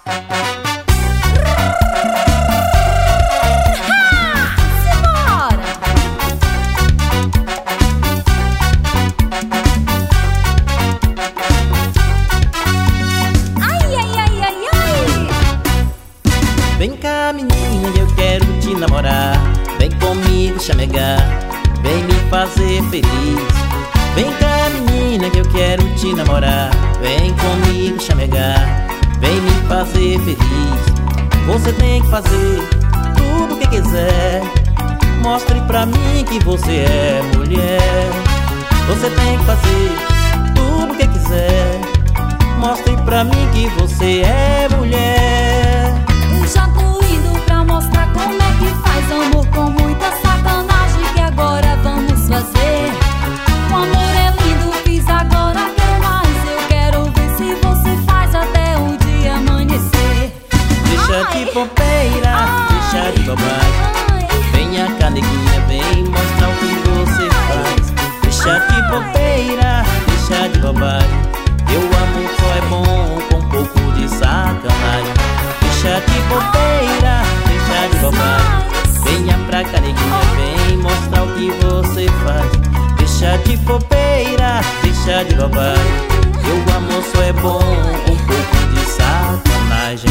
Vem cá, menina, eu quero te namorar. Vem comigo chamegar, vem me fazer feliz. Vem cá, menina, que eu quero te namorar. Vem comigo chamegar, vem me fazer feliz. Você tem que fazer tudo o que quiser. Mostre pra mim que você é mulher. Você tem que fazer tudo o que quiser. Mostre pra mim que você é mulher. Eu já tô indo pra mostrar como é que faz amor com muita sacanagem, que agora vamos fazer. O amor é lindo, fiz agora, quero mais. Eu quero ver se você faz até o dia amanhecer. Deixa de bobeira, deixa de bobagem. Venha cá, neguinha, vem mostrar o que você faz. Deixa de bobeira, deixa de bobagem. Meu amor só é bom com um pouco de sacanagem. Deixa de bobeira, deixa de bobagem. Venha pra cá, neguinha, vem mostrar o que você faz. Deixa de bobeira, deixa de bobagem. Meu amor só é bom com um pouco de sacanagem.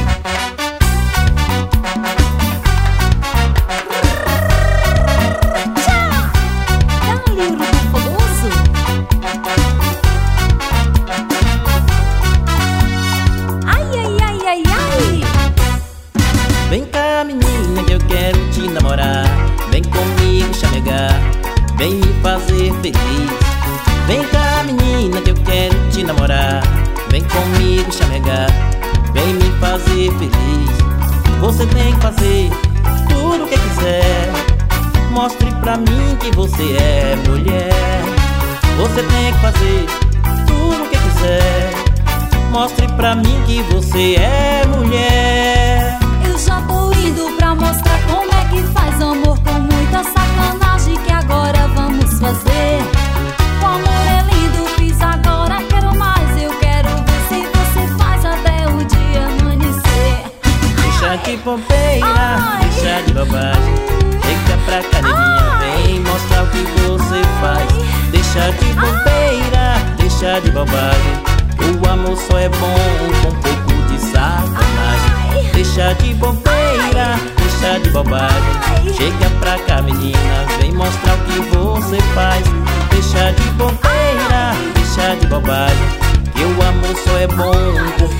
Vem cá, menina, que eu quero te namorar. Vem comigo chamegar, vem me fazer feliz. Vem cá, menina, que eu quero te namorar. Vem comigo chamegar, vem me fazer feliz. Você tem que fazer tudo o que quiser. Mostre pra mim que você é mulher. Você tem que fazer tudo o que quiser. Mostre pra mim que você é mulher. Eu já tô indo pra mostrar como é que faz amor com muita sacanagem, que agora vamos fazer. O amor é lindo, fiz agora, quero mais. Eu quero ver se você faz até o dia amanhecer. Deixa de bobeira, deixa de bobagem. Chega pra cá, neguinha, vem mostrar o que você faz. Deixa de bobeira, deixa de bobagem. O amor só é bom com um pouco de sacanagem. Deixa de bobeira, deixa de bobagem. Chega pra cá, menina, vem mostrar o que você faz. Deixa de bobeira, deixa de bobagem. Que o amor só é bom com